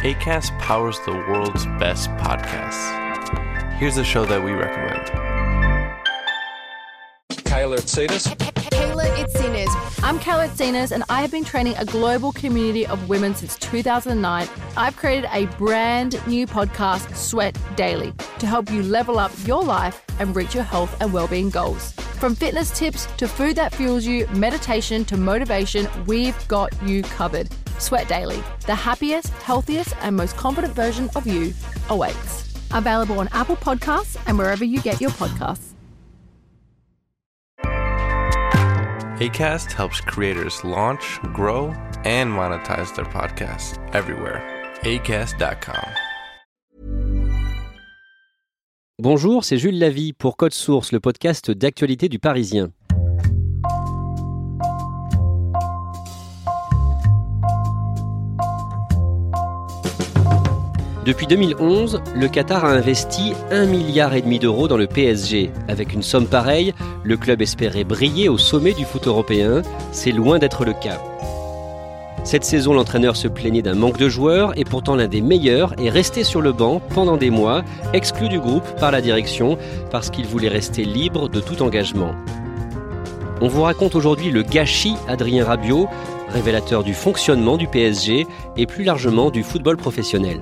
Acast powers the world's best podcasts. Here's a show that we recommend. Kayla Itsinas. Kayla Itsinas. I'm Kayla Itsinas, and I have been training a global community of women since 2009. I've created a brand new podcast, Sweat Daily, to help you level up your life and reach your health and well-being goals. From fitness tips to food that fuels you, meditation to motivation, we've got you covered. Sweat Daily, the happiest, healthiest, and most confident version of you awaits. Available on Apple Podcasts and wherever you get your podcasts. Acast helps creators launch, grow, and monetize their podcasts everywhere. Acast.com. Bonjour, c'est Jules Lavie pour Code Source, le podcast d'actualité du Parisien. Depuis 2011, le Qatar a investi 1,5 milliard d'euros dans le PSG. Avec une somme pareille, le club espérait briller au sommet du foot européen. C'est loin d'être le cas. Cette saison, l'entraîneur se plaignait d'un manque de joueurs et pourtant l'un des meilleurs est resté sur le banc pendant des mois, exclu du groupe par la direction parce qu'il voulait rester libre de tout engagement. On vous raconte aujourd'hui le gâchis Adrien Rabiot, révélateur du fonctionnement du PSG et plus largement du football professionnel.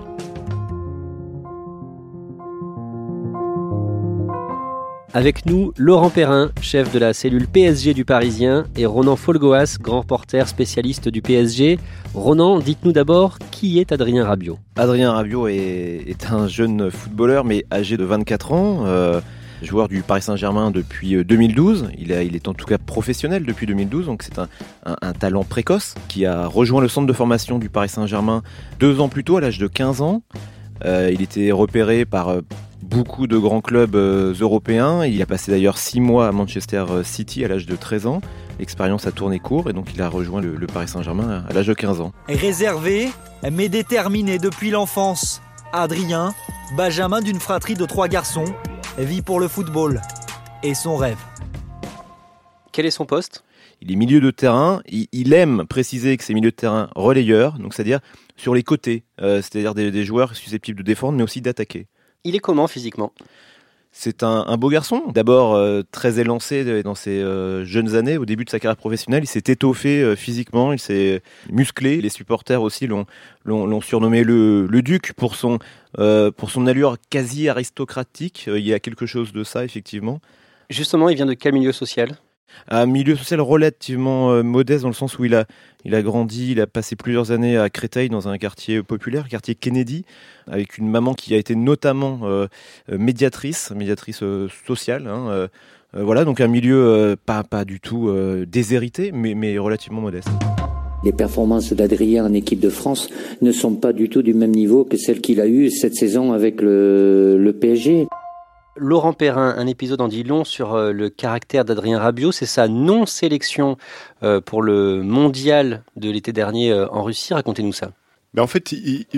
Avec nous, Laurent Perrin, chef de la cellule PSG du Parisien, et Ronan Folgoas, grand reporter spécialiste du PSG. Ronan, dites-nous d'abord, qui est Adrien Rabiot ? Adrien Rabiot est un jeune footballeur, mais âgé de 24 ans, joueur du Paris Saint-Germain depuis 2012. Il est en tout cas professionnel depuis 2012, donc c'est un talent précoce qui a rejoint le centre de formation du Paris Saint-Germain 2 ans plus tôt, à l'âge de 15 ans. Il était repéré par beaucoup de grands clubs européens. Il a passé d'ailleurs 6 mois à Manchester City à l'âge de 13 ans. L'expérience a tourné court et donc il a rejoint le Paris Saint-Germain à l'âge de 15 ans. Réservé, mais déterminé depuis l'enfance, Adrien, benjamin d'une fratrie de 3 garçons, vit pour le football et son rêve. Quel est son poste ? Il est milieu de terrain. Il aime préciser que c'est milieu de terrain relayeur, donc c'est-à-dire sur les côtés, c'est-à-dire des joueurs susceptibles de défendre mais aussi d'attaquer. Il est comment physiquement ? C'est un beau garçon. D'abord très élancé dans ses jeunes années. Au début de sa carrière professionnelle, il s'est étoffé physiquement, il s'est musclé. Les supporters aussi l'ont surnommé le Duc pour son allure quasi aristocratique. Il y a quelque chose de ça, effectivement. Justement, il vient de quel milieu social ? Un milieu social relativement modeste dans le sens où il a grandi, il a passé plusieurs années à Créteil dans un quartier populaire, quartier Kennedy, avec une maman qui a été notamment médiatrice sociale. Voilà, donc un milieu pas du tout déshérité, mais relativement modeste. Les performances d'Adrien en équipe de France ne sont pas du tout du même niveau que celles qu'il a eues cette saison avec le PSG. Laurent Perrin, un épisode en dit long sur le caractère d'Adrien Rabiot. C'est sa non-sélection pour le mondial de l'été dernier en Russie. Racontez-nous ça. En fait,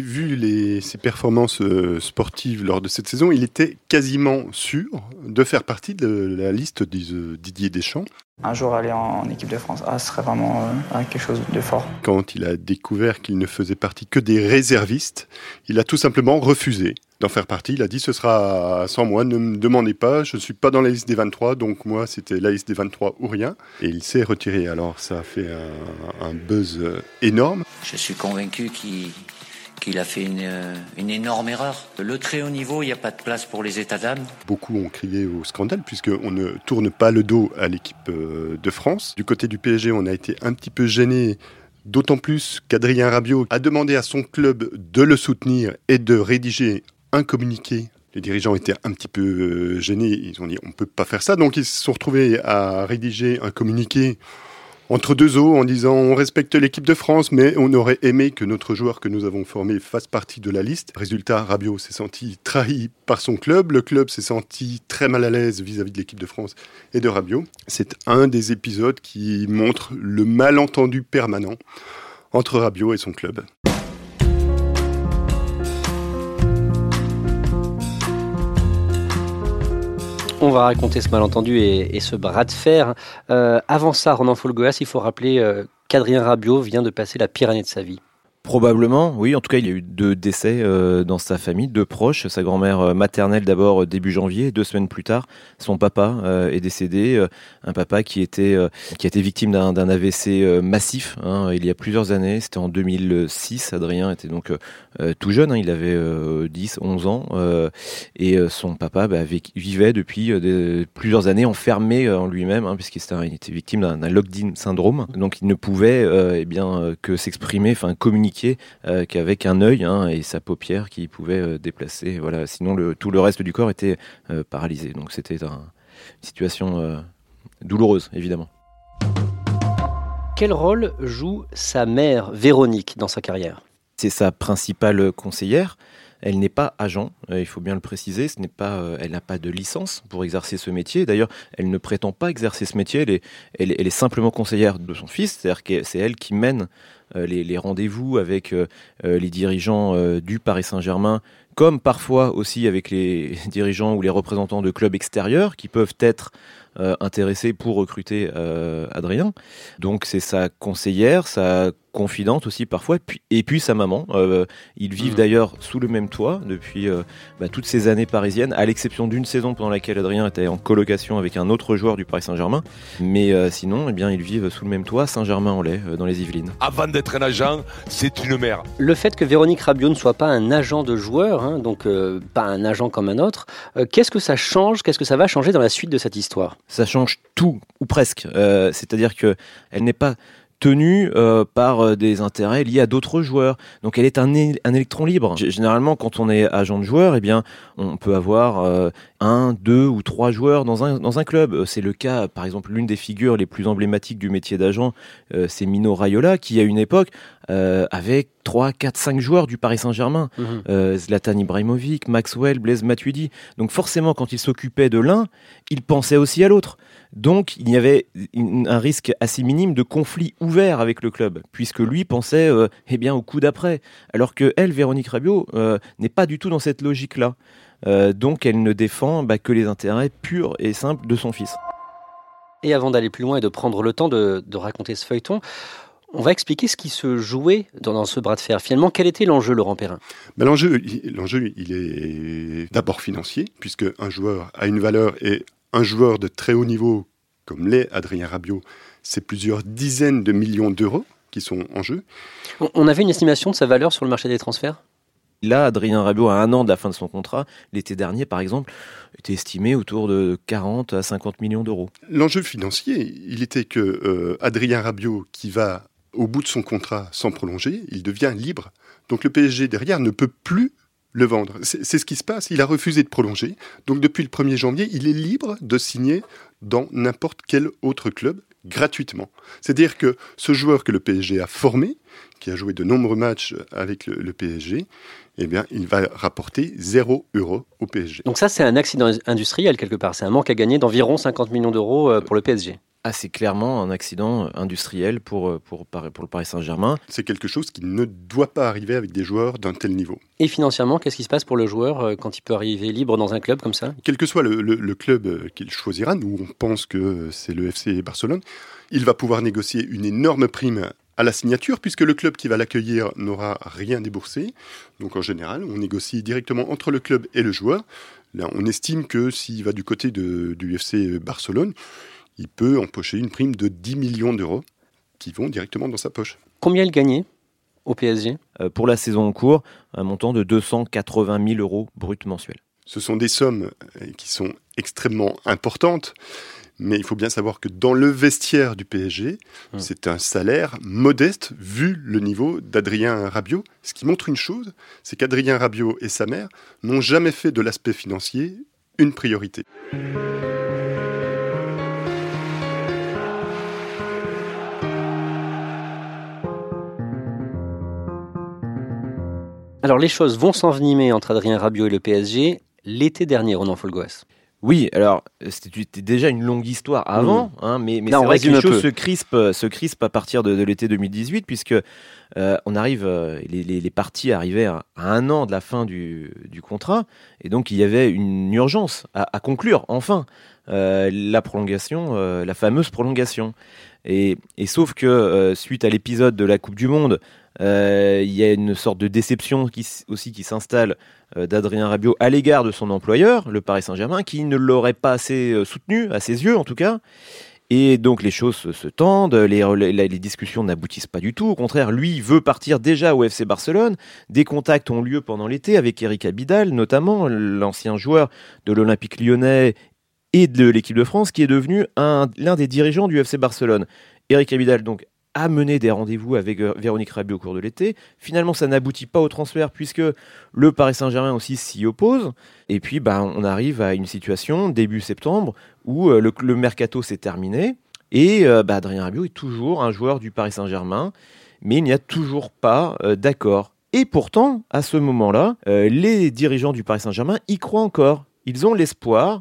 vu ses performances sportives lors de cette saison, il était quasiment sûr de faire partie de la liste de Didier Deschamps. Un jour aller en équipe de France, ce serait vraiment quelque chose de fort. Quand il a découvert qu'il ne faisait partie que des réservistes, il a tout simplement refusé d'en faire partie. Il a dit ce sera sans moi, ne me demandez pas, je ne suis pas dans la liste des 23, donc moi c'était la liste des 23 ou rien. Et il s'est retiré, alors ça a fait un buzz énorme. Je suis convaincu qu'il a fait une énorme erreur. Le très haut niveau, il n'y a pas de place pour les états d'âme. Beaucoup ont crié au scandale puisqu'on ne tourne pas le dos à l'équipe de France. Du côté du PSG, on a été un petit peu gêné. D'autant plus qu'Adrien Rabiot a demandé à son club de le soutenir et de rédiger un communiqué. Les dirigeants étaient un petit peu gênés. Ils ont dit on ne peut pas faire ça. Donc ils se sont retrouvés à rédiger un communiqué entre deux eaux en disant on respecte l'équipe de France, mais on aurait aimé que notre joueur que nous avons formé fasse partie de la liste. Résultat, Rabiot s'est senti trahi par son club. Le club s'est senti très mal à l'aise vis-à-vis de l'équipe de France et de Rabiot. C'est un des épisodes qui montre le malentendu permanent entre Rabiot et son club. On va raconter ce malentendu et ce bras de fer. Avant ça, Ronan Folgoas, il faut rappeler qu'Adrien Rabiot vient de passer la pire année de sa vie. Probablement, oui. En tout cas, il y a eu 2 décès dans sa famille, 2 proches. Sa grand-mère maternelle d'abord début janvier, 2 semaines plus tard, son papa est décédé. Un papa qui a été victime d'un AVC massif il y a plusieurs années. C'était en 2006. Adrien était donc tout jeune, il avait 10, 11 ans. Et son papa vivait depuis plusieurs années enfermé en lui-même, puisqu'il était victime d'un locked-in syndrome. Donc il ne pouvait que s'exprimer, communiquer qu'avec un œil et sa paupière qui pouvait déplacer. Voilà. Sinon, tout le reste du corps était paralysé. Donc c'était une situation douloureuse, évidemment. Quel rôle joue sa mère, Véronique, dans sa carrière ? C'est sa principale conseillère. Elle n'est pas agent, il faut bien le préciser. Elle n'a pas de licence pour exercer ce métier. D'ailleurs, elle ne prétend pas exercer ce métier. Elle est simplement conseillère de son fils. C'est-à-dire que c'est elle qui mène les rendez-vous avec les dirigeants du Paris Saint-Germain, comme parfois aussi avec les dirigeants ou les représentants de clubs extérieurs qui peuvent être intéressés pour recruter Adrien. Donc c'est sa conseillère, sa confidente aussi parfois, et puis sa maman. Ils vivent d'ailleurs sous le même toit depuis toutes ces années parisiennes, à l'exception d'une saison pendant laquelle Adrien était en colocation avec un autre joueur du Paris Saint-Germain. Mais sinon, ils vivent sous le même toit, Saint-Germain-en-Laye, dans les Yvelines. Avant d'être un agent, c'est une mère. Le fait que Véronique Rabiot ne soit pas un agent de joueur, donc pas un agent comme un autre, qu'est-ce que ça change, qu'est-ce que ça va changer dans la suite de cette histoire ? Ça change tout, ou presque. C'est-à-dire qu'elle n'est pas tenue par des intérêts liés à d'autres joueurs. Donc elle est un électron libre. Généralement, quand on est agent de joueur, on peut avoir 1, 2 ou 3 joueurs dans un club. C'est le cas, par exemple, l'une des figures les plus emblématiques du métier d'agent, c'est Mino Raiola, qui à une époque avec 3, 4, 5 joueurs du Paris Saint-Germain. Zlatan Ibrahimovic, Maxwell, Blaise Matuidi. Donc forcément, quand il s'occupait de l'un, il pensait aussi à l'autre. Donc il y avait un risque assez minime de conflit ouvert avec le club, puisque lui pensait au coup d'après. Alors que elle, Véronique Rabiot, n'est pas du tout dans cette logique-là. Donc elle ne défend que les intérêts purs et simples de son fils. Et avant d'aller plus loin et de prendre le temps de raconter ce feuilleton, on va expliquer ce qui se jouait dans ce bras de fer. Finalement, quel était l'enjeu, Laurent Perrin ? L'enjeu, il est d'abord financier, puisque un joueur a une valeur et un joueur de très haut niveau, comme l'est Adrien Rabiot, c'est plusieurs dizaines de millions d'euros qui sont en jeu. On avait une estimation de sa valeur sur le marché des transferts ? Là, Adrien Rabiot, à 1 an de la fin de son contrat, l'été dernier, par exemple, était estimé autour de 40 à 50 millions d'euros. L'enjeu financier, il était que Adrien Rabiot, qui va au bout de son contrat sans prolonger, il devient libre. Donc le PSG, derrière, ne peut plus le vendre. C'est ce qui se passe. Il a refusé de prolonger. Donc depuis le 1er janvier, il est libre de signer dans n'importe quel autre club gratuitement. C'est-à-dire que ce joueur que le PSG a formé, qui a joué de nombreux matchs avec le PSG, il va rapporter 0 € au PSG. Donc ça, c'est un accident industriel quelque part. C'est un manque à gagner d'environ 50 millions d'euros pour le PSG. C'est clairement un accident industriel pour le Paris Saint-Germain. C'est quelque chose qui ne doit pas arriver avec des joueurs d'un tel niveau. Et financièrement, qu'est-ce qui se passe pour le joueur quand il peut arriver libre dans un club comme ça ? Quel que soit le club qu'il choisira, nous on pense que c'est le FC Barcelone, il va pouvoir négocier une énorme prime à la signature, puisque le club qui va l'accueillir n'aura rien déboursé. Donc en général, on négocie directement entre le club et le joueur. Là, on estime que s'il va du côté du FC Barcelone, il peut empocher une prime de 10 millions d'euros qui vont directement dans sa poche. Combien il gagnait au PSG ? Pour la saison en cours, un montant de 280 000 € brut mensuels. Ce sont des sommes qui sont extrêmement importantes, mais il faut bien savoir que dans le vestiaire du PSG, c'est un salaire modeste vu le niveau d'Adrien Rabiot. Ce qui montre une chose, c'est qu'Adrien Rabiot et sa mère n'ont jamais fait de l'aspect financier une priorité. Alors les choses vont s'envenimer entre Adrien Rabiot et le PSG l'été dernier, Ronan Folgoas. Oui, alors c'était déjà une longue histoire avant, mais là, c'est vrai que les choses se crispent à partir de l'été 2018, puisque on arrive, les parties arrivaient à 1 an de la fin du contrat, et donc il y avait une urgence à conclure enfin la prolongation, la fameuse prolongation. Et sauf que suite à l'épisode de la Coupe du Monde, Il y a une sorte de déception qui s'installe d'Adrien Rabiot à l'égard de son employeur, le Paris Saint-Germain, qui ne l'aurait pas assez soutenu, à ses yeux en tout cas. Et donc les choses se tendent, les discussions n'aboutissent pas du tout. Au contraire, lui veut partir déjà au FC Barcelone. Des contacts ont lieu pendant l'été avec Eric Abidal, notamment l'ancien joueur de l'Olympique Lyonnais et de l'équipe de France, qui est devenu l'un des dirigeants du FC Barcelone. Eric Abidal donc a mené des rendez-vous avec Véronique Rabiot au cours de l'été. Finalement, ça n'aboutit pas au transfert puisque le Paris Saint-Germain aussi s'y oppose. Et puis, on arrive à une situation début septembre où le mercato s'est terminé et Adrien Rabiot est toujours un joueur du Paris Saint-Germain, mais il n'y a toujours pas d'accord. Et pourtant, à ce moment-là, les dirigeants du Paris Saint-Germain y croient encore. Ils ont l'espoir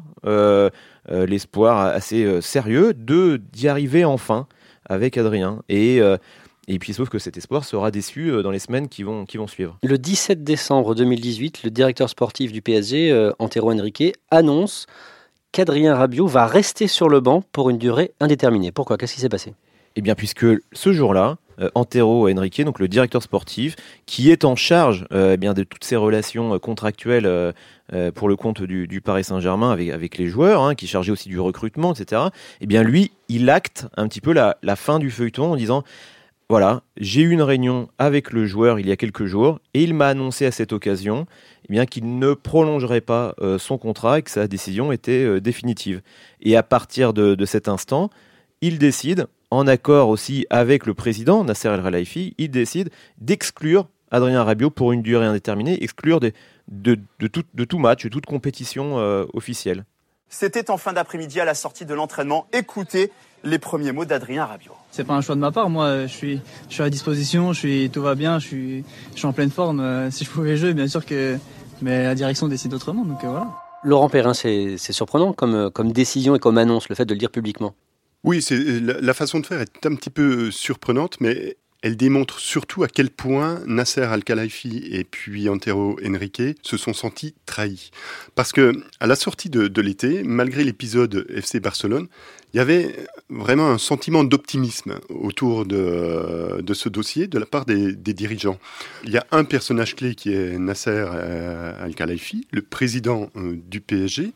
assez sérieux d'y arriver enfin avec Adrien. Et puis, sauf que cet espoir sera déçu dans les semaines qui vont suivre. Le 17 décembre 2018, le directeur sportif du PSG, Antero Henrique, annonce qu'Adrien Rabiot va rester sur le banc pour une durée indéterminée. Pourquoi ? Qu'est-ce qui s'est passé ? Eh bien, puisque ce jour-là, Antero Henrique, donc le directeur sportif, qui est en charge de toutes ces relations contractuelles pour le compte du Paris Saint-Germain avec les joueurs, qui est chargé aussi du recrutement, etc. Eh bien, lui, il acte un petit peu la fin du feuilleton en disant « Voilà, j'ai eu une réunion avec le joueur il y a quelques jours et il m'a annoncé à cette occasion qu'il ne prolongerait pas son contrat et que sa décision était définitive. » Et à partir de cet instant, il décide, en accord aussi avec le président Nasser El Khelaifi, il décide d'exclure Adrien Rabiot pour une durée indéterminée, exclure de tout match, de toute compétition officielle. C'était en fin d'après-midi à la sortie de l'entraînement. Écoutez les premiers mots d'Adrien Rabiot. C'est pas un choix de ma part, moi je suis à disposition, tout va bien, je suis en pleine forme. Si je pouvais jouer, bien sûr mais la direction décide autrement, donc voilà. Laurent Perrin, c'est surprenant comme décision et comme annonce, le fait de le dire publiquement. Oui, la façon de faire est un petit peu surprenante, mais elle démontre surtout à quel point Nasser Al Khelaifi et puis Antero Henrique se sont sentis trahis. Parce que à la sortie de l'été, malgré l'épisode FC Barcelone, il y avait vraiment un sentiment d'optimisme autour de ce dossier de la part des dirigeants. Il y a un personnage clé qui est Nasser Al Khelaifi, le président du PSG,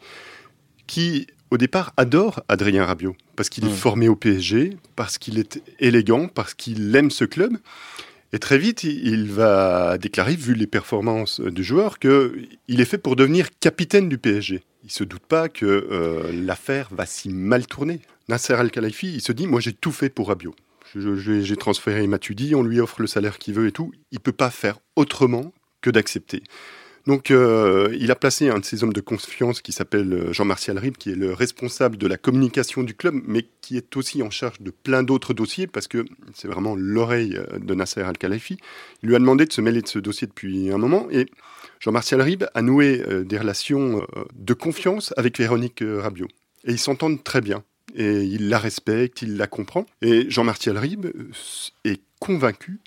qui au départ adore Adrien Rabiot, parce qu'il est formé au PSG, parce qu'il est élégant, parce qu'il aime ce club. Et très vite, il va déclarer, vu les performances du joueur, qu'il est fait pour devenir capitaine du PSG. Il ne se doute pas que l'affaire va si mal tourner. Nasser Al Khelaifi, il se dit, moi j'ai tout fait pour Rabiot. J'ai transféré Matuidi, on lui offre le salaire qu'il veut et tout. Il ne peut pas faire autrement que d'accepter. Donc, il a placé un de ses hommes de confiance qui s'appelle Jean-Martial Ribes, qui est le responsable de la communication du club, mais qui est aussi en charge de plein d'autres dossiers, parce que c'est vraiment l'oreille de Nasser Al Khelaifi. Il lui a demandé de se mêler de ce dossier depuis un moment, et Jean-Martial Ribes a noué des relations de confiance avec Véronique Rabiot. Et ils s'entendent très bien, et il la respecte, il la comprend. Et Jean-Martial Ribes est convaincu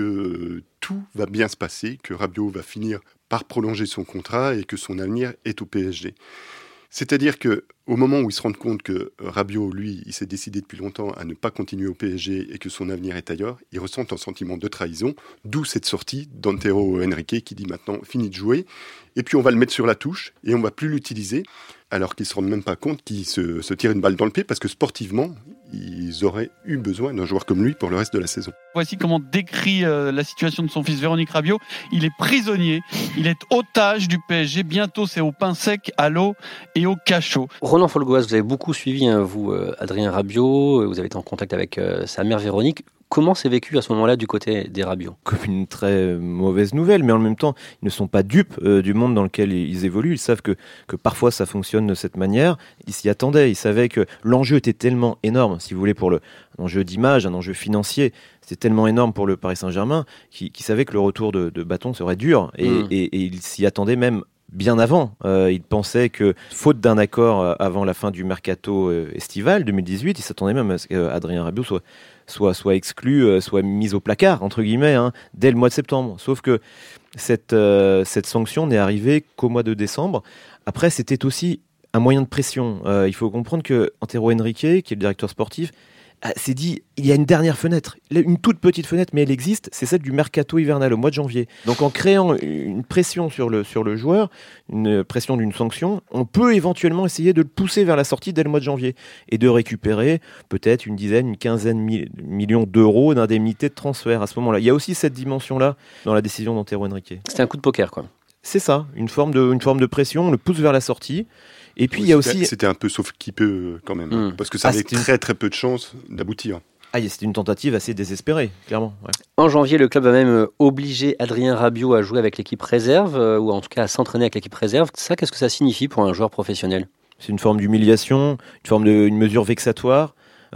que tout va bien se passer, que Rabiot va finir par prolonger son contrat et que son avenir est au PSG. C'est-à-dire qu'au moment où ils se rendent compte que Rabiot, lui, il s'est décidé depuis longtemps à ne pas continuer au PSG et que son avenir est ailleurs, ils ressentent un sentiment de trahison, d'où cette sortie d'Antero Henrique qui dit maintenant, fini de jouer, et puis on va le mettre sur la touche et on ne va plus l'utiliser, alors qu'ils ne se rendent même pas compte qu'ils se tirent une balle dans le pied parce que sportivement, ils auraient eu besoin d'un joueur comme lui pour le reste de la saison. Voici comment décrit la situation de son fils Véronique Rabiot. Il est prisonnier, il est otage du PSG. Bientôt, c'est au pain sec, à l'eau et au cachot. Roland Folgoas, vous avez beaucoup suivi, vous, Adrien Rabiot. Vous avez été en contact avec sa mère Véronique. Comment c'est vécu à ce moment-là du côté des Rabiot ? Comme une très mauvaise nouvelle, mais en même temps, ils ne sont pas dupes du monde dans lequel ils évoluent. Ils savent que parfois ça fonctionne de cette manière. Ils s'y attendaient. Ils savaient que l'enjeu était tellement énorme, si vous voulez, pour un enjeu d'image, un enjeu financier. C'était tellement énorme pour le Paris Saint-Germain qu'ils savaient que le retour de bâton serait dur. Et ils s'y attendaient même bien avant. Ils pensaient que, faute d'un accord avant la fin du mercato estival 2018, ils s'attendaient même à ce qu'Adrien Rabiot soit exclu, soit mis au placard, entre guillemets, dès le mois de septembre. Sauf que cette sanction n'est arrivée qu'au mois de décembre. Après, c'était aussi un moyen de pression. Il faut comprendre que Antero Henrique, qui est le directeur sportif, s'est dit, il y a une dernière fenêtre, une toute petite fenêtre, mais elle existe, c'est celle du mercato hivernal au mois de janvier. Donc en créant une pression sur le joueur, une pression d'une sanction, on peut éventuellement essayer de le pousser vers la sortie dès le mois de janvier et de récupérer peut-être une quinzaine millions d'euros d'indemnités de transfert à ce moment-là. Il y a aussi cette dimension-là dans la décision d'Antero Henrique. C'était un coup de poker, quoi. C'est ça, une forme de pression, on le pousse vers la sortie. Et puis il y a aussi... C'était un peu sauf qui peut quand même, parce que ça avait très très peu de chances d'aboutir. C'était une tentative assez désespérée, clairement. Ouais. En janvier, le club a même obligé Adrien Rabiot à jouer avec l'équipe réserve, ou en tout cas à s'entraîner avec l'équipe réserve. Ça, qu'est-ce que ça signifie pour un joueur professionnel ? C'est une forme d'humiliation, une mesure vexatoire.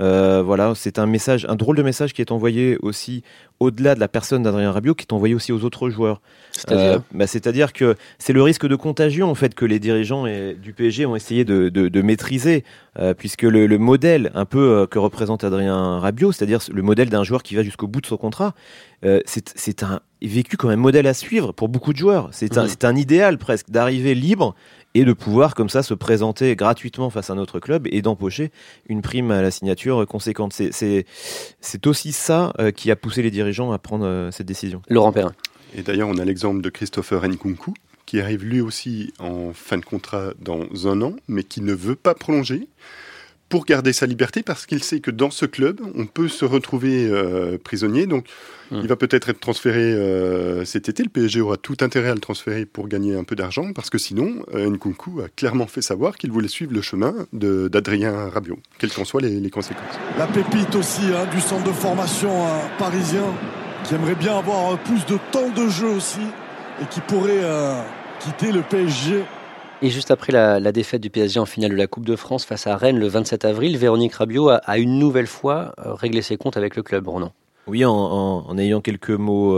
C'est un drôle de message qui est envoyé aussi au-delà de la personne d'Adrien Rabiot, qui est envoyé aussi aux autres joueurs. C'est-à-dire que c'est le risque de contagion en fait que les dirigeants du PSG ont essayé de maîtriser, puisque le modèle un peu que représente Adrien Rabiot, c'est-à-dire le modèle d'un joueur qui va jusqu'au bout de son contrat, c'est vécu comme un modèle à suivre pour beaucoup de joueurs. C'est un idéal presque d'arriver libre et de pouvoir comme ça se présenter gratuitement face à notre club et d'empocher une prime à la signature conséquente. C'est aussi ça qui a poussé les dirigeants à prendre cette décision. Laurent Perrin. Et d'ailleurs, on a l'exemple de Christopher Nkunku, qui arrive lui aussi en fin de contrat dans 1 an, mais qui ne veut pas prolonger pour garder sa liberté, parce qu'il sait que dans ce club, on peut se retrouver prisonnier. Donc, il va peut-être être transféré cet été. Le PSG aura tout intérêt à le transférer pour gagner un peu d'argent, parce que sinon, Nkunku a clairement fait savoir qu'il voulait suivre le chemin d'Adrien Rabiot, quelles qu'en soient les conséquences. La pépite aussi du centre de formation parisien, qui aimerait bien avoir plus de temps de jeu aussi, et qui pourrait quitter le PSG. Et juste après la défaite du PSG en finale de la Coupe de France face à Rennes le 27 avril, Véronique Rabiot a une nouvelle fois réglé ses comptes avec le club, Ronan. Oui, en ayant quelques mots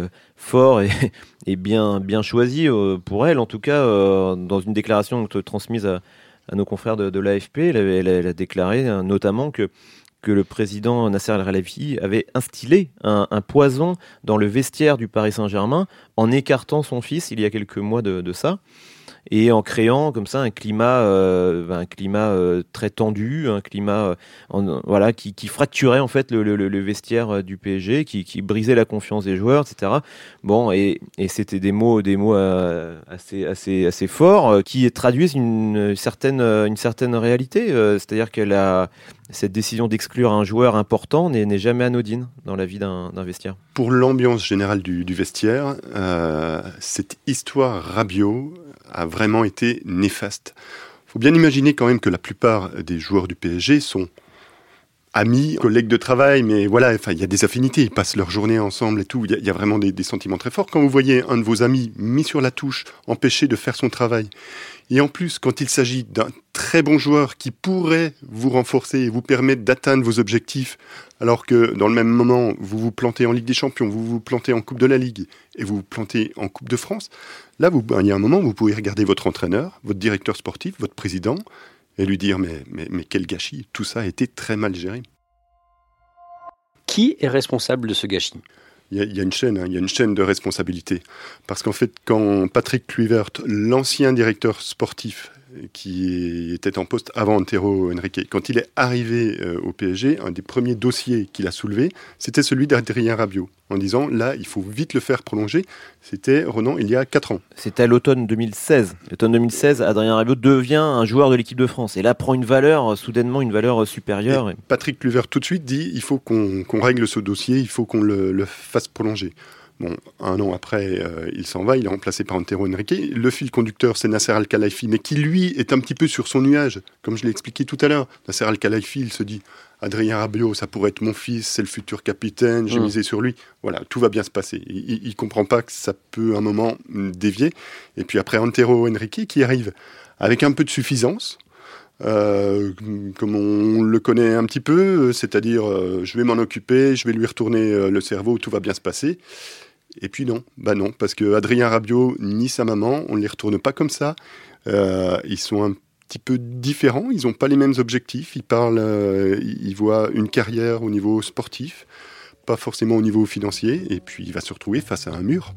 forts et bien choisis pour elle, en tout cas, dans une déclaration transmise à nos confrères de l'AFP, elle a déclaré notamment que le président Nasser Al-Khelaifi avait instillé un poison dans le vestiaire du Paris Saint-Germain en écartant son fils il y a quelques mois de ça. Et en créant comme ça un climat très tendu, un climat qui fracturait en fait le vestiaire du PSG, qui brisait la confiance des joueurs, etc. Bon, et c'était des mots assez forts qui traduisent une certaine réalité, c'est-à-dire que cette décision d'exclure un joueur important n'est jamais anodine dans la vie d'un vestiaire. Pour l'ambiance générale du vestiaire, cette histoire Rabiot a vraiment été néfaste. Il faut bien imaginer quand même que la plupart des joueurs du PSG sont amis, collègues de travail, mais voilà, il y a des affinités, ils passent leur journée ensemble et tout, il y a vraiment des sentiments très forts. Quand vous voyez un de vos amis mis sur la touche, empêché de faire son travail, et en plus, quand il s'agit d'un très bon joueur qui pourrait vous renforcer et vous permettre d'atteindre vos objectifs, alors que dans le même moment, vous vous plantez en Ligue des Champions, vous vous plantez en Coupe de la Ligue et vous vous plantez en Coupe de France, là, il y a un moment où vous pouvez regarder votre entraîneur, votre directeur sportif, votre président, et lui dire mais quel gâchis, tout ça a été très mal géré. Qui est responsable de ce gâchis ? Il y a une chaîne de responsabilité. Parce qu'en fait, quand Patrick Kluivert, l'ancien directeur sportif qui était en poste avant Antero Henrique, quand il est arrivé au PSG, un des premiers dossiers qu'il a soulevé, c'était celui d'Adrien Rabiot, en disant là, il faut vite le faire prolonger. C'était, Ronan, il y a 4 ans. C'était à l'automne 2016. L'automne 2016, Adrien Rabiot devient un joueur de l'équipe de France. Et là, prend soudainement une valeur supérieure. Et Patrick Kluivert, tout de suite, dit il faut qu'on règle ce dossier, il faut qu'on le fasse prolonger. Bon, 1 an après, il s'en va, il est remplacé par Antero Henrique. Le fil conducteur, c'est Nasser Al-Khelaifi, mais qui, lui, est un petit peu sur son nuage, comme je l'ai expliqué tout à l'heure. Nasser Al-Khelaifi, il se dit Adrien Rabiot, ça pourrait être mon fils, c'est le futur capitaine, j'ai misé sur lui. Voilà, tout va bien se passer. Il ne comprend pas que ça peut, à un moment, dévier. Et puis après, Antero Henrique, qui arrive avec un peu de suffisance, comme on le connaît un petit peu, c'est-à-dire je vais m'en occuper, je vais lui retourner le cerveau, tout va bien se passer. Et puis non, parce que Adrien Rabiot ni sa maman, on ne les retourne pas comme ça. Ils sont un petit peu différents, ils n'ont pas les mêmes objectifs. Ils voient une carrière au niveau sportif, pas forcément au niveau financier. Et puis il va se retrouver face à un mur.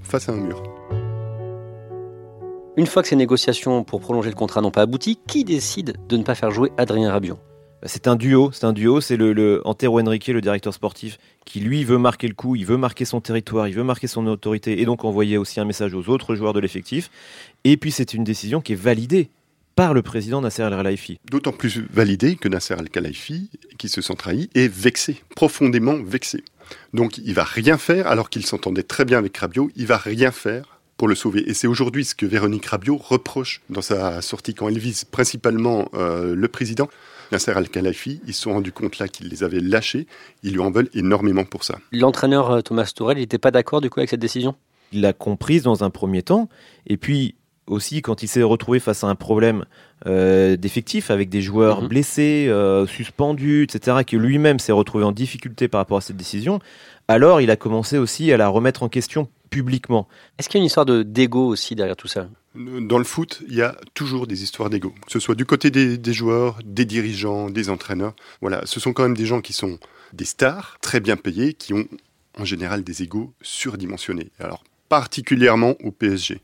Une fois que ces négociations pour prolonger le contrat n'ont pas abouti, qui décide de ne pas faire jouer Adrien Rabiot ? C'est un duo. C'est le Antero Henrique, le directeur sportif, qui lui veut marquer le coup, il veut marquer son territoire, il veut marquer son autorité et donc envoyer aussi un message aux autres joueurs de l'effectif. Et puis c'est une décision qui est validée par le président Nasser Al-Khelaifi. D'autant plus validée que Nasser Al-Khelaifi, qui se sent trahi, est vexé, profondément vexé. Donc il va rien faire, alors qu'il s'entendait très bien avec Rabiot, il va rien faire pour le sauver. Et c'est aujourd'hui ce que Véronique Rabiot reproche dans sa sortie, quand elle vise principalement le président. Nasser Al-Khelaifi, ils se sont rendus compte là qu'ils les avaient lâchés, ils lui en veulent énormément pour ça. L'entraîneur Thomas Tuchel, il n'était pas d'accord du coup avec cette décision ? Il l'a comprise dans un premier temps, et puis aussi quand il s'est retrouvé face à un problème d'effectifs avec des joueurs blessés, suspendus, etc., que lui-même s'est retrouvé en difficulté par rapport à cette décision, alors il a commencé aussi à la remettre en question publiquement. Est-ce qu'il y a une histoire d'égo aussi derrière tout ça ? Dans le foot, il y a toujours des histoires d'égo, que ce soit du côté des joueurs, des dirigeants, des entraîneurs. Voilà, ce sont quand même des gens qui sont des stars, très bien payés, qui ont en général des égos surdimensionnés. Alors, particulièrement au PSG.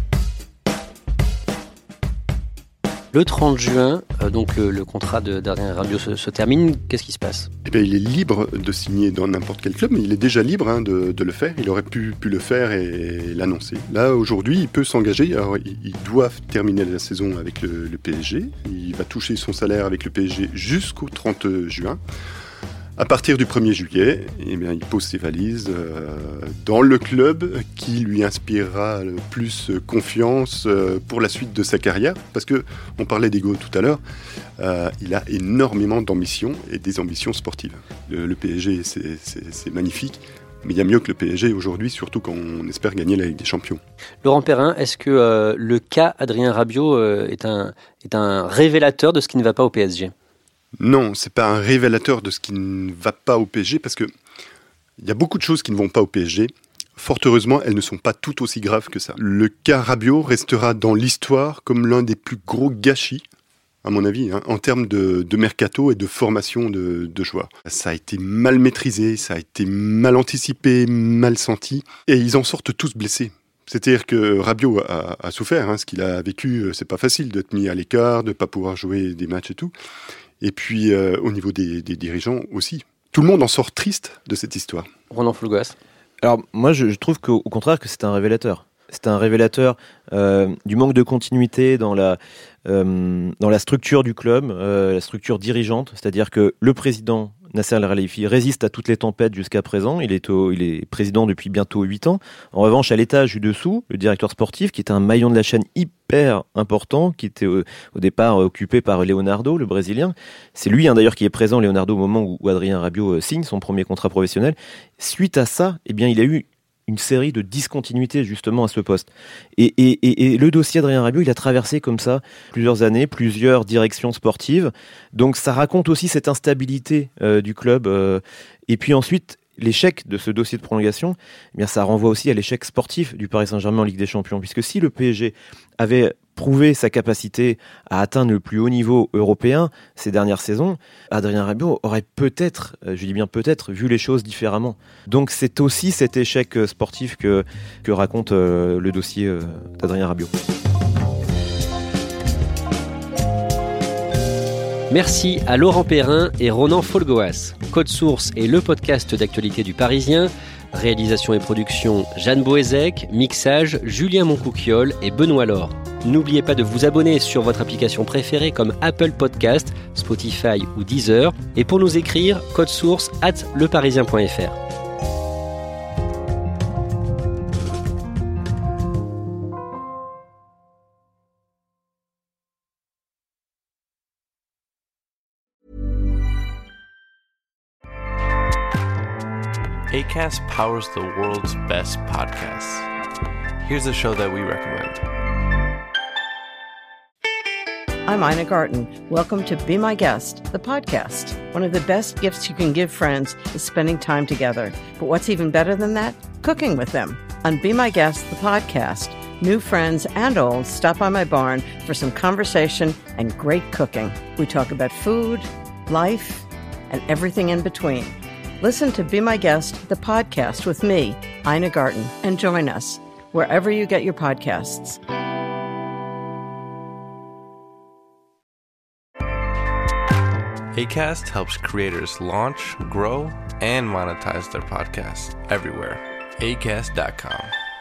Le 30 juin, donc le contrat d'Adrien Rabiot se termine. Qu'est-ce qui se passe ? Eh bien, il est libre de signer dans n'importe quel club, mais il est déjà libre de le faire. Il aurait pu le faire et l'annoncer. Là, aujourd'hui, il peut s'engager. Alors, il doit terminer la saison avec le PSG. Il va toucher son salaire avec le PSG jusqu'au 30 juin. À partir du 1er juillet, eh bien, il pose ses valises dans le club qui lui inspirera le plus confiance pour la suite de sa carrière. Parce qu'on parlait d'ego tout à l'heure, il a énormément d'ambitions et des ambitions sportives. Le PSG, c'est magnifique. Mais il y a mieux que le PSG aujourd'hui, surtout quand on espère gagner la Ligue des Champions. Laurent Perrin, est-ce que le cas Adrien Rabiot est un révélateur de ce qui ne va pas au PSG ? Non, c'est pas un révélateur de ce qui ne va pas au PSG, parce que il y a beaucoup de choses qui ne vont pas au PSG. Fort heureusement, elles ne sont pas toutes aussi graves que ça. Le cas Rabiot restera dans l'histoire comme l'un des plus gros gâchis, à mon avis, en termes de mercato et de formation de joueurs. Ça a été mal maîtrisé, ça a été mal anticipé, mal senti, et ils en sortent tous blessés. C'est-à-dire que Rabiot a souffert, ce qu'il a vécu, c'est pas facile d'être mis à l'écart, de ne pas pouvoir jouer des matchs et tout. Et puis, au niveau des dirigeants aussi. Tout le monde en sort triste de cette histoire. Ronan Folgoas. Alors, moi, je trouve qu'au contraire, que c'est un révélateur. C'est un révélateur du manque de continuité dans la structure du club, la structure dirigeante. C'est-à-dire que le président Nasser Al-Khelaifi résiste à toutes les tempêtes jusqu'à présent. Il est président depuis bientôt 8 ans. En revanche, à l'étage du dessous, le directeur sportif, qui est un maillon de la chaîne hyper important, qui était au départ occupé par Leonardo, le Brésilien. C'est lui d'ailleurs qui est présent, Leonardo, au moment où Adrien Rabiot signe son premier contrat professionnel. Suite à ça, eh bien, il a eu une série de discontinuités justement à ce poste. Et le dossier Adrien Rabiot, il a traversé comme ça plusieurs années, plusieurs directions sportives. Donc ça raconte aussi cette instabilité du club. Et puis ensuite, l'échec de ce dossier de prolongation, eh bien, ça renvoie aussi à l'échec sportif du Paris Saint-Germain en Ligue des Champions. Puisque si le PSG avait prouvé sa capacité à atteindre le plus haut niveau européen ces dernières saisons, Adrien Rabiot aurait peut-être, je dis bien peut-être, vu les choses différemment. Donc c'est aussi cet échec sportif que raconte le dossier d'Adrien Rabiot. Merci à Laurent Perrin et Ronan Folgoas. Code Source est le podcast d'actualité du Parisien. Réalisation et production, Jeanne Boézek. Mixage, Julien Moncouquiol et Benoît Laure. N'oubliez pas de vous abonner sur votre application préférée comme Apple Podcast, Spotify ou Deezer. Et pour nous écrire, codesource@leparisien.fr. Acast powers the world's best podcasts. Here's a show that we recommend. I'm Ina Garten. Welcome to Be My Guest, the podcast. One of the best gifts you can give friends is spending time together. But what's even better than that? Cooking with them. On Be My Guest, the podcast, new friends and old stop by my barn for some conversation and great cooking. We talk about food, life, and everything in between. Listen to Be My Guest, the podcast with me, Ina Garten, and join us wherever you get your podcasts. Acast helps creators launch, grow, and monetize their podcasts everywhere. Acast.com.